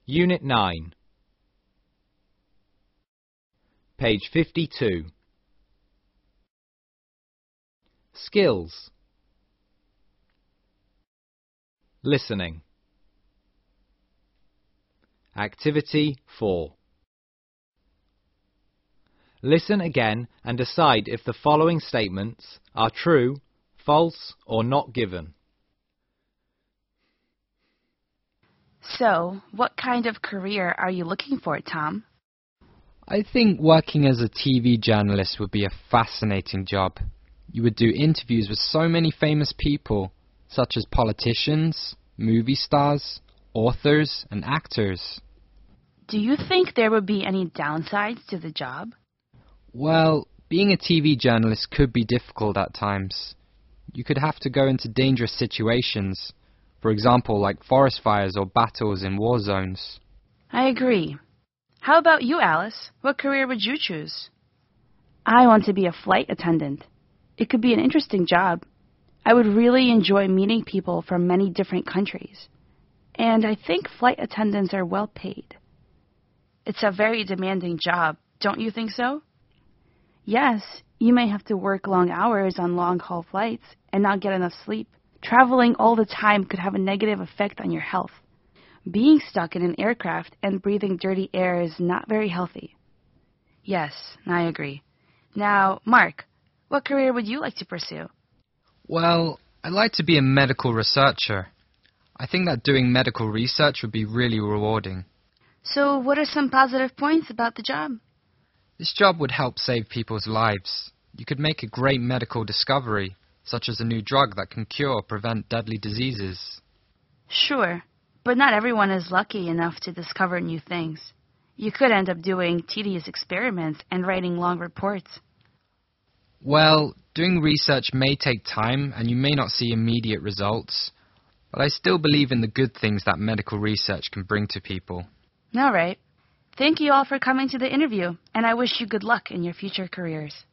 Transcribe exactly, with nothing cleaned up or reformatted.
Unit nine. Page fifty-two. Skills. Listening. Activity four. Listen again and decide if the following statements are true, false, or not given. So, what kind of career are you looking for, Tom? I think working as a T V journalist would be a fascinating job. You would do interviews with so many famous people, such as politicians, movie stars, authors, and actors. Do you think there would be any downsides to the job? Well, being a T V journalist could be difficult at times. You could have to go into dangerous situations, for example, like forest fires or battles in war zones. I agree. How about you, Alice? What career would you choose? I want to be a flight attendant. It could be an interesting job. I would really enjoy meeting people from many different countries. And I think flight attendants are well paid. It's a very demanding job, don't you think so? Yes, you may have to work long hours on long-haul flights and not get enough sleep. Traveling all the time could have a negative effect on your health. Being stuck in an aircraft and breathing dirty air is not very healthy. Yes, I agree. Now, Mark, what career would you like to pursue? Well, I'd like to be a medical researcher. I think that doing medical research would be really rewarding. So, what are some positive points about the job? This job would help save people's lives. You could make a great medical discovery, such as a new drug that can cure or prevent deadly diseases. Sure, but not everyone is lucky enough to discover new things. You could end up doing tedious experiments and writing long reports. Well, doing research may take time and you may not see immediate results, but I still believe in the good things that medical research can bring to people. All right. Thank you all for coming to the interview, and I wish you good luck in your future careers.